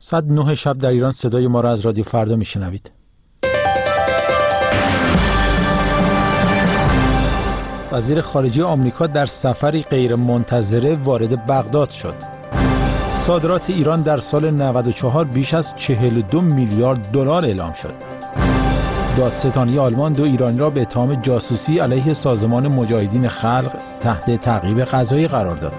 ساعت 9 شب در ایران صدای ما را از رادیو فردا میشنوید. وزیر خارجه آمریکا در سفری غیر منتظره وارد بغداد شد. صادرات ایران در سال 94 بیش از 42 میلیارد دلار اعلام شد. دادستانی آلمان 2 ایرانی را به اتهام جاسوسی علیه سازمان مجاهدین خلق تحت تعقیب قضایی قرار داد.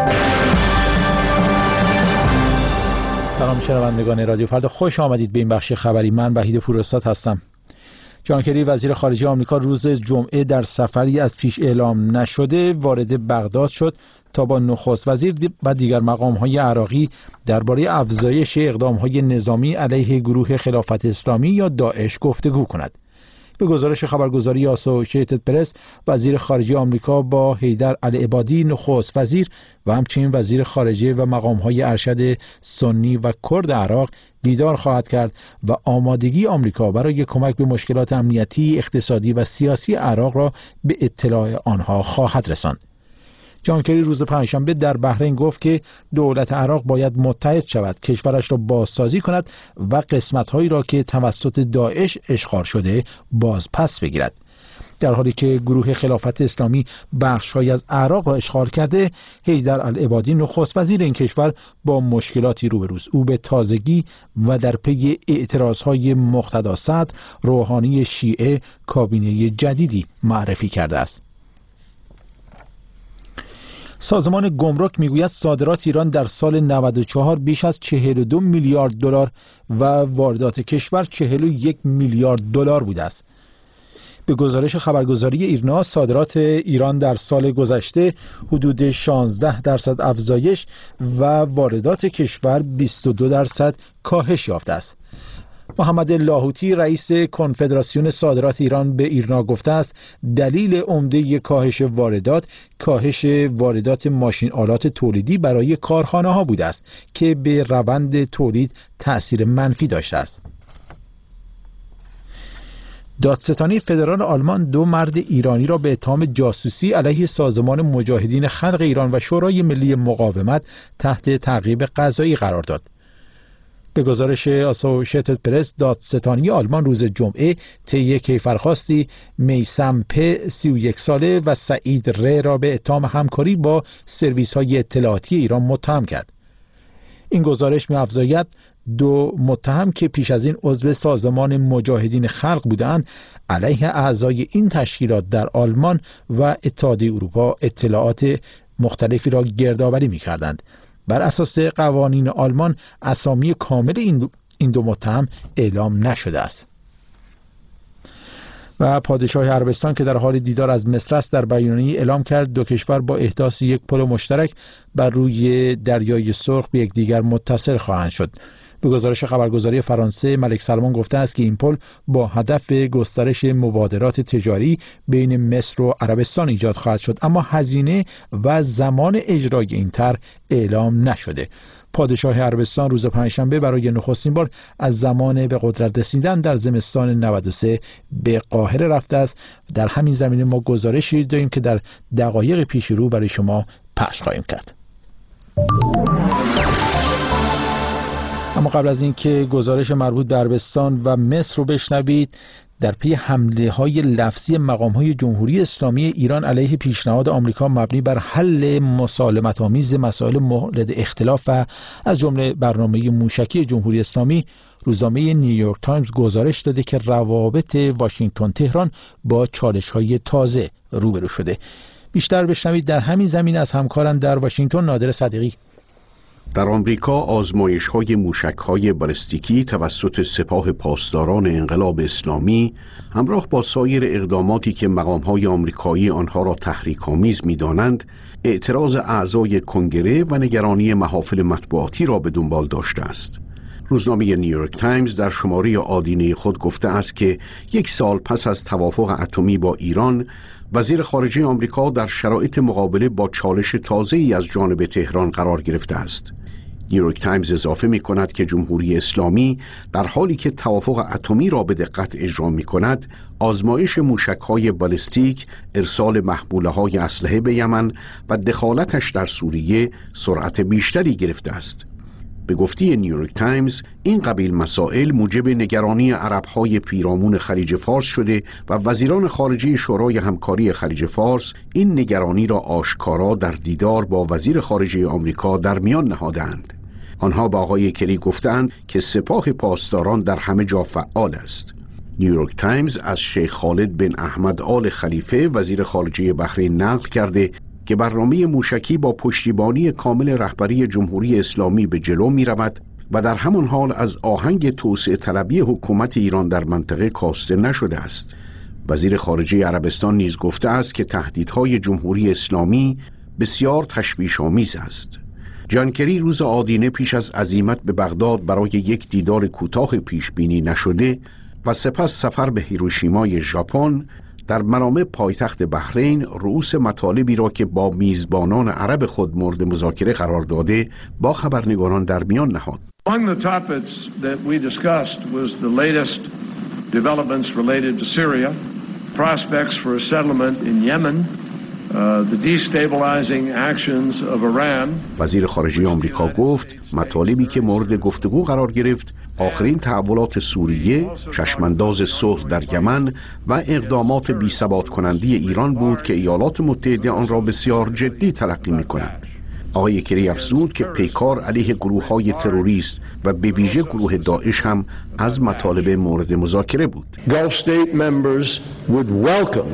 سلام شنوندگان رادیو فردا، خوش آمدید به این بخش خبری. من وحید پوراستاد هستم. جان کری وزیر خارجه آمریکا روز جمعه در سفری از پیش اعلام نشده وارد بغداد شد تا با نخست وزیر و دیگر مقام‌های عراقی درباره افزایش اقدام‌های نظامی علیه گروه خلافت اسلامی یا داعش گفتگو کند. به گزارش خبرگزاری آسوشیتد پرس، وزیر خارجه آمریکا با حیدر العبادی نخست وزیر و همچنین وزیر خارجه و مقام‌های ارشد سنی و کرد عراق دیدار خواهد کرد و آمادگی آمریکا برای کمک به مشکلات امنیتی، اقتصادی و سیاسی عراق را به اطلاع آنها خواهد رساند. جان کری روز پنجشنبه در بحرین گفت که دولت عراق باید متحد شود، کشورش را بازسازی کند و قسمت‌هایی را که توسط داعش اشغال شده باز پس بگیرد. در حالی که گروه خلافت اسلامی بخش‌هایی از عراق را اشغال کرده، حیدر العبادی نخست وزیر این کشور با مشکلاتی روبروست. او به تازگی و در پی اعتراض‌های مقتدا صدر روحانی شیعه کابینه جدیدی معرفی کرده است. سازمان گمرک میگوید صادرات ایران در سال 94 بیش از 42 میلیارد دلار و واردات کشور 41 میلیارد دلار بوده است. به گزارش خبرگزاری ایرنا، صادرات ایران در سال گذشته حدود 16% افزایش و واردات کشور 22% کاهش یافته است. محمد لاهوتی رئیس کنفدراسیون صادرات ایران به ایرنا گفته است دلیل عمده کاهش واردات ماشین آلات تولیدی برای کارخانه ها بوده است که به روند تولید تأثیر منفی داشته است. دادستانی فدرال آلمان 2 مرد ایرانی را به اتهام جاسوسی علیه سازمان مجاهدین خلق ایران و شورای ملی مقاومت تحت تعقیب قضایی قرار داد. به گزارش آسوشیتد پرس، دادستانی آلمان روز جمعه طی کیفرخواستی میثم پ 31 ساله و سعید ر را به اتهام همکاری با سرویس‌های اطلاعاتی ایران متهم کرد. این گزارش می‌افزاید 2 متهم که پیش از این عضو سازمان مجاهدین خلق بودند علیه اعضای این تشکیلات در آلمان و اتحادیه اروپا اطلاعات مختلفی را گردآوری می‌کردند. بر اساس قوانین آلمان اسامی کامل این 2 متهم اعلام نشده است. و پادشاه عربستان که در حال دیدار از مصر است در بیانیه‌ای اعلام کرد 2 کشور با احداث یک پل مشترک بر روی دریای سرخ به یکدیگر متصل خواهند شد. به گزارش خبرگزاری فرانسه، ملک سلمان گفته است که این پل با هدف گسترش مبادلات تجاری بین مصر و عربستان ایجاد خواهد شد، اما هزینه و زمان اجرای این طرح اعلام نشده. پادشاه عربستان روز پنجشنبه برای نخستین بار از زمان به قدرت رسیدن در زمستان 93 به قاهره رفته است. در همین زمینه ما گزارشی داریم که در دقایق پیش رو برای شما پخش خواهیم کرد. اما قبل از اینکه گزارش مربوط به عربستان و مصر رو بشنوید، در پی حمله های لفظی مقام های جمهوری اسلامی ایران علیه پیشنهاد آمریکا مبنی بر حل مسالمت آمیز مسائل مورد اختلاف و از جمله برنامه موشکی جمهوری اسلامی، روزنامه نیویورک تایمز گزارش داده که روابط واشنگتن تهران با چالش های تازه روبرو شده. بیشتر بشنوید در همین زمینه از همکارم در واشنگتن، نادر صدیقی. در آمریکا آزمایش‌های موشک‌های بالستیکی توسط سپاه پاسداران انقلاب اسلامی همراه با سایر اقداماتی که مقام‌های آمریکایی آنها را تحریک‌آمیز می‌دانند، اعتراض اعضای کنگره و نگرانی محافل مطبوعاتی را به دنبال داشته است. روزنامه نیویورک تایمز در شماره آدینه خود گفته است که 1 سال پس از توافق اتمی با ایران، وزیر خارجه آمریکا در شرایط مقابله با چالش تازه‌ای از جانب تهران قرار گرفته است. نیویورک تایمز اضافه می کند که جمهوری اسلامی در حالی که توافق اتمی را به دقت اجرا می کند، آزمایش موشک‌های بالستیک، ارسال محموله‌های اسلحه به یمن و دخالتش در سوریه سرعت بیشتری گرفته است. به گفته نیویورک تایمز این قبیل مسائل موجب نگرانی عرب‌های پیرامون خلیج فارس شده و وزیران خارجه شورای همکاری خلیج فارس این نگرانی را آشکارا در دیدار با وزیر خارجه آمریکا در میان نهادند. آنها با آقای کری گفتند که سپاه پاسداران در همه جا فعال است. نیویورک تایمز از شیخ خالد بن احمد آل خلیفه وزیر خارجه بحرین نقل کرده که برنامه موشکی با پشتیبانی کامل رهبری جمهوری اسلامی به جلو می رود و در همان حال از آهنگ توسعه طلبی حکومت ایران در منطقه کاسته نشده است. وزیر خارجه عربستان نیز گفته است که تهدیدهای جمهوری اسلامی بسیار تشویش‌آمیز است. جان کری روز آدینه پیش از عزیمت به بغداد برای یک دیدار کوتاه پیش بینی نشده و سپس سفر به هیروشیمای ژاپن در مرامع پایتخت بحرین رؤوس مطالبی را که با میزبانان عرب خود مورد مذاکره قرار داده با خبرنگاران در میان نهاد. Among the topics that we discussed was the latest developments related to Syria, prospects for a settlement in Yemen, the destabilizing actions of Iran. وزیر خارجه آمریکا گفت مطالبی که مورد گفتگو قرار گرفت آخرین تحولات سوریه، چشمانداز صلح در یمن و اقدامات بی‌ثبات کننده ایران بود که ایالات متحده آن را بسیار جدی تلقی می‌کنند. آقای کری افزود که پیکار علیه گروه‌های تروریست و به ویژه گروه داعش هم از مطالب مورد مذاکره بود. Gulf state members would welcome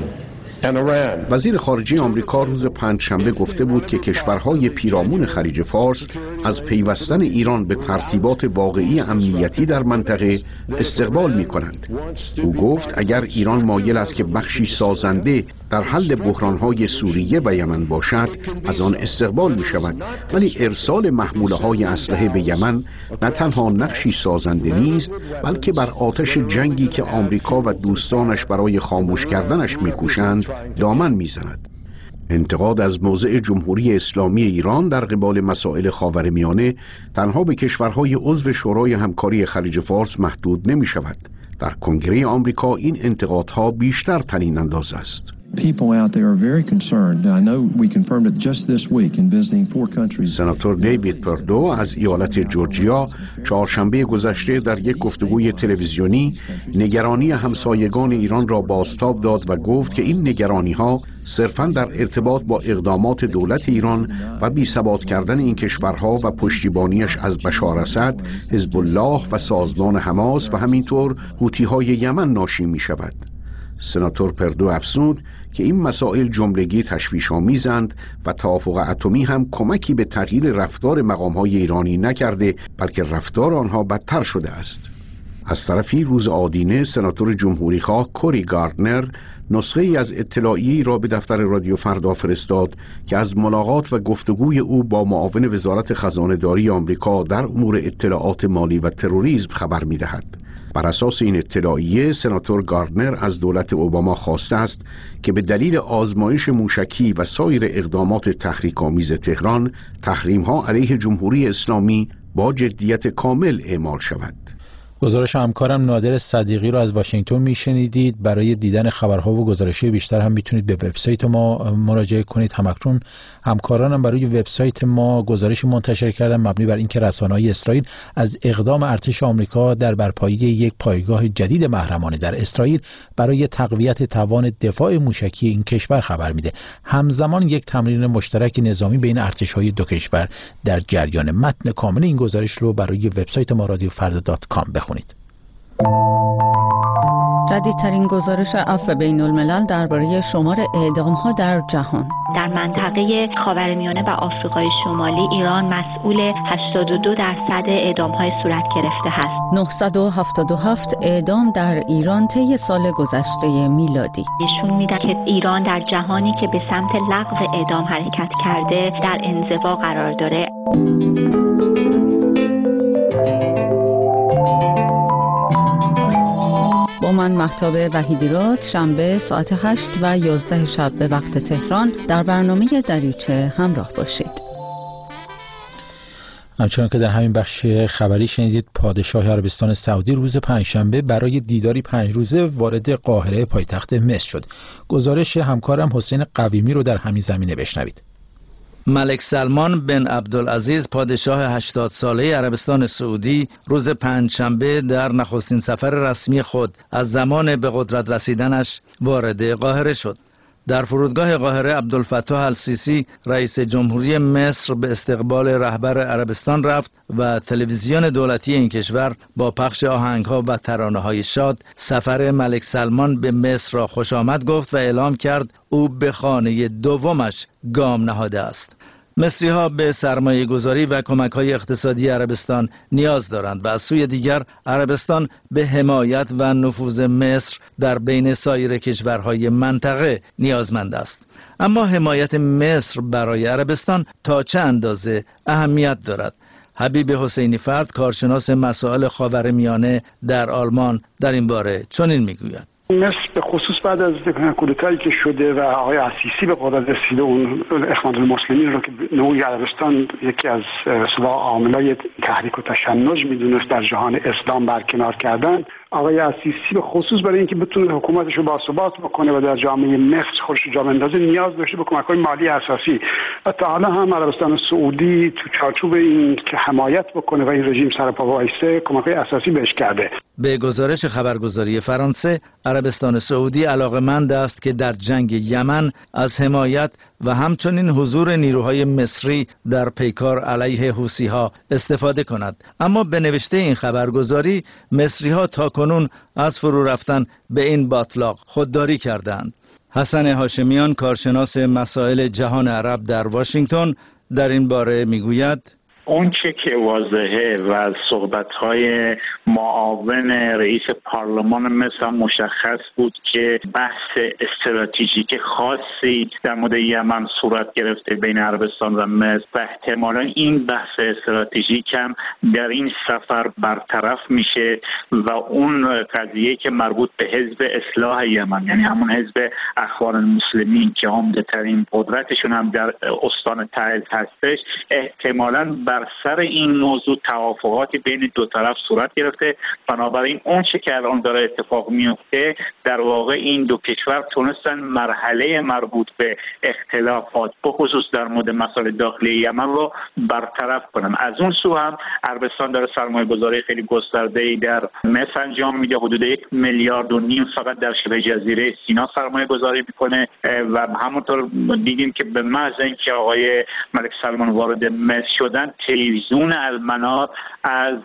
وزیر خارجه آمریکا روز پنجشنبه گفته بود که کشورهای پیرامون خلیج فارس از پیوستن ایران به ترتیبات واقعی امنیتی در منطقه استقبال می کنند. او گفت اگر ایران مایل است که بخشی سازنده در حل بحرانهای سوریه و یمن باشد از آن استقبال می شود، ولی ارسال محموله های اسلحه به یمن نه تنها نقشی سازنده نیست بلکه بر آتش جنگی که آمریکا و دوستانش برای خاموش کردنش می کوشند دامن میزند. انتقاد از موضع جمهوری اسلامی ایران در قبال مسائل خاورمیانه تنها به کشورهای عضو شورای همکاری خلیج فارس محدود نمی شود. در کنگره آمریکا این انتقادها بیشتر طنین انداز است. سناتور دیوید پردو از ایالت جورجیا چهارشنبه گذشته در یک گفتگوی تلویزیونی نگرانی همسایگان ایران را بازتاب داد و گفت که این نگرانی‌ها صرفاً در ارتباط با اقدامات دولت ایران و بی‌ثبات کردن این کشورها و پشتیبانیش از بشار اسد، حزب الله و سازمان حماس و همینطور حوثی‌های یمن ناشی می‌شود. سناتور پردو افزود که این مسائل جملگی تشویش‌آمیزند و توافق اتمی هم کمکی به تغییر رفتار مقام‌های ایرانی نکرده بلکه رفتار آنها بدتر شده است. از طرفی روز آدینه سناتور جمهوری‌خواه کوری گاردنر نسخه‌ای از اطلاعیه‌ای را به دفتر رادیو فردا فرستاد که از ملاقات و گفتگوی او با معاون وزارت خزانه‌داری آمریکا در امور اطلاعات مالی و تروریسم خبر می‌دهد. بر اساس این اطلاعیه سناتور گاردنر از دولت اوباما خواسته است که به دلیل آزمایش موشکی و سایر اقدامات تحریک‌آمیز تهران تحریم‌ها علیه جمهوری اسلامی با جدیت کامل اعمال شود. گزارش همکارم نادر صدیقی رو از واشنگتن میشنیدید. برای دیدن خبرها و گزارش‌های بیشتر هم میتونید به وبسایت ما مراجعه کنید. همکنون همکارانم برای وبسایت ما گزارشی منتشر کردن مبنی بر اینکه رسانه‌های اسرائیل از اقدام ارتش آمریکا در برپایی یک پایگاه جدید محرمانه در اسرائیل برای تقویت توان دفاع موشکی این کشور خبر میده. همزمان یک تمرین مشترک نظامی بین ارتش‌های دو کشور در جریان. متن کامل این گزارش رو برای وبسایت ما radiofarda.com بخونید. جدیدترین گزارش عفو بین الملل درباره شمار اعدام‌ها در جهان. در منطقه خاورمیانه و آفریقای شمالی ایران مسئول 82% اعدام‌های صورت گرفته است. 977 اعدام در ایران طی سال گذشته میلادی نشون میده که ایران در جهانی که به سمت لغو اعدام حرکت کرده در انزوا قرار داره. با من مهتاب وحیدیراد شنبه ساعت 8 و 11 شب به وقت تهران در برنامه دریچه همراه باشید. همچنان که در همین بخش خبری شنیدید پادشاه عربستان سعودی روز پنجشنبه برای دیداری 5 روزه وارد قاهره پایتخت مصر شد. گزارش همکارم حسین قویمی رو در همین زمینه بشنوید. ملک سلمان بن عبدالعزیز پادشاه 80 ساله عربستان سعودی روز پنجشنبه در نخستین سفر رسمی خود از زمان به قدرت رسیدنش وارد قاهره شد. در فرودگاه قاهره عبدالفتاح السیسی رئیس جمهوری مصر به استقبال رهبر عربستان رفت و تلویزیون دولتی این کشور با پخش آهنگ‌ها و ترانه‌های شاد سفر ملک سلمان به مصر را خوش آمد گفت و اعلام کرد او به خانه دومش گام نهاده است. مصری‌ها به سرمایه گذاری و کمک‌های اقتصادی عربستان نیاز دارند و از سوی دیگر عربستان به حمایت و نفوذ مصر در بین سایر کشورهای منطقه نیازمند است. اما حمایت مصر برای عربستان تا چه اندازه اهمیت دارد؟ حبیب حسینی فرد کارشناس مسائل خاورمیانه در آلمان در این باره چنین میگوید: مصر به خصوص بعد از کودتایی که شده و آقای السیسی به قدرت رسیده، اون اخوان المسلمین رو که نوعی عربستان یکی از عاملای تحریک و تشنج میدونست در جهان اسلام برکنار کردن، آقای السیسی به خصوص برای اینکه بتونه حکومتش رو باثبات بکنه و در جامعه مصر خودش جا بندازه نیاز داشته به کمک‌های مالی اساسی و تا حالا هم عربستان سعودی تو چارچوب این که حمایت بکنه و این رژیم سر پا وایسه کمک‌های اساسی بهش کرده. به گزارش خبرگزاری فرانسه، عربستان سعودی علاقه‌مند است که در جنگ یمن از حمایت و همچنین حضور نیروهای مصری در پیکار علیه حوثی‌ها استفاده کند. اما به نوشته این خبرگزاری، مصری‌ها تاکنون از فرو رفتن به این باطلاق خودداری کردند. حسن هاشمیان کارشناس مسائل جهان عرب در واشنگتن در این باره میگوید: اون چه که واضحه و صحبت‌های معاون رئیس پارلمان مصر مشخص بود که بحث استراتژیک خاصی در مورد یمن صورت گرفته بین عربستان و مصر و احتمالاً این بحث استراتژیک هم در این سفر برطرف میشه و اون قضیه که مربوط به حزب اصلاح یمن، یعنی همون حزب اخوان المسلمین که عمده‌ترین قدرتشون هم در استان تعز هستش، احتمالاً بر سر این موضوع توافقاتی بین دو طرف صورت گرفته. بنابراین اون چه که الان داره اتفاق میفته، در واقع این دو کشور تونستن مرحله مربوط به اختلافات بخصوص در مورد مسائل داخلی یمن رو برطرف کنن. از اون سو هم عربستان داره سرمایه گذاری خیلی گسترده‌ای در مصر انجام میده، حدود 1.5 میلیارد فقط در شبه جزیره سینا سرمایه گذاری میکنه و همونطور دیدیم که به محض اینکه آقای ملک سلمان وارد مصر شدن، تلویزیون المنار از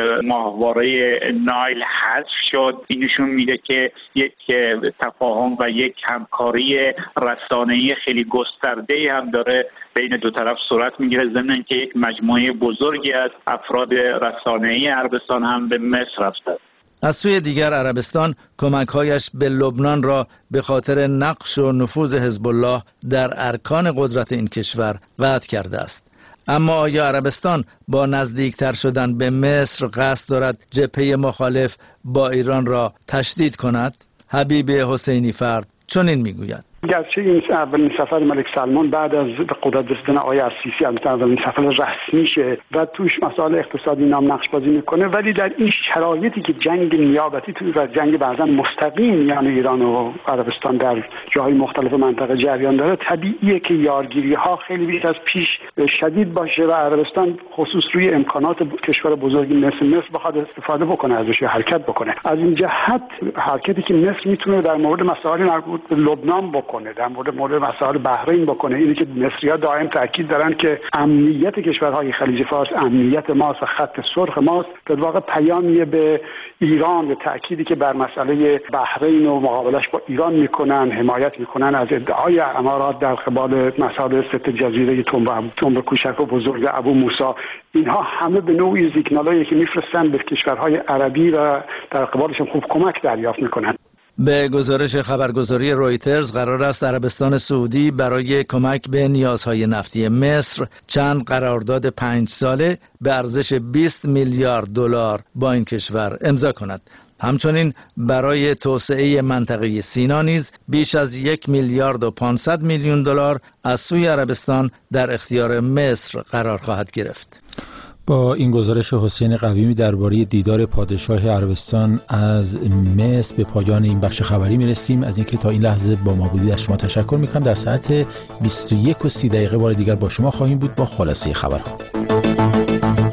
ماهواره نایل حذف شد. این نشون میده که یک تفاهم و یک همکاری رسانه‌ای خیلی گسترده‌ای هم داره بین دو طرف صورت میگیره، ضمن اینکه یک مجموعه بزرگی از افراد رسانه‌ای عربستان هم به مصر رفتند. از سوی دیگر عربستان کمک‌هایش به لبنان را به خاطر نقش و نفوذ حزب الله در ارکان قدرت این کشور وعده کرده است. اما آیا عربستان با نزدیکتر شدن به مصر قصد دارد جبهه مخالف با ایران را تشدید کند؟ حبیب حسینی فرد چنین میگوید: گرچه این اولین سفر ملک سلمان بعد از قدرت رسیدن آقای السیسی اولین سفر رسمیشه و توش مسائل اقتصادی نام نقش بازی میکنه، ولی در این شرایطی که جنگ نیابتی و جنگ بعضا مستقیم میان ایران و عربستان در جاهای مختلف منطقه جریان داره، طبیعیه که یارگیری ها خیلی بیش از پیش شدید باشه و عربستان خصوص روی امکانات کشور بزرگی مثل مصر بخواد استفاده بکنه، ازش حرکت بکنه. از این جهت حرکتی که مصر میتونه در مورد مسائل مربوط به لبنان بکنه، در مورد مسائل بحرین بکنه، اینی که مصری‌ها دائم تاکید دارن که امنیت کشورهای خلیج فارس امنیت ماست و خط سرخ ماست، در واقع پیامیه به ایران، به تأکیدی که بر مسئله بحرین و مقابلش با ایران میکنن، حمایت میکنن از ادعای امارات در قبال مسائل ست جزیره تنب کوچک و بزرگ ابو موسی. اینها همه به نوعی سیگنالایی که میفرستن به کشورهای عربی و در قبالش خوب کمک دریافت میکنن. به گزارش خبرگزاری رویترز قرار است عربستان سعودی برای کمک به نیازهای نفتی مصر چند قرارداد 5 ساله به ارزش 20 میلیارد دلار با این کشور امضا کند. همچنین برای توسعه منطقه سینا نیز بیش از 1 میلیارد و 500 میلیون دلار از سوی عربستان در اختیار مصر قرار خواهد گرفت. با این گزارش حسین قویمی درباره دیدار پادشاه عربستان از مصر به پایان این بخش خبری میرسیم. از اینکه تا این لحظه با ما بودید از شما تشکر میکنم. در ساعت 21:30 بار دیگر با شما خواهیم بود با خلاصه خبرها.